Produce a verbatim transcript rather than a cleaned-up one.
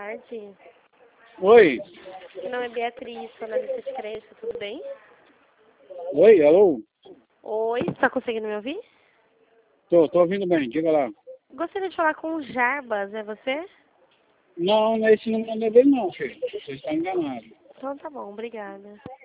tarde. Oi. Meu nome é Beatriz, sou analista de crédito, tudo bem? Oi, alô? Oi, está conseguindo me ouvir? Tô, tô ouvindo bem, diga lá. Gostaria de falar com o Jarbas, é você? Não, esse não é dele não, filho. Você está enganado. Então tá bom, obrigada.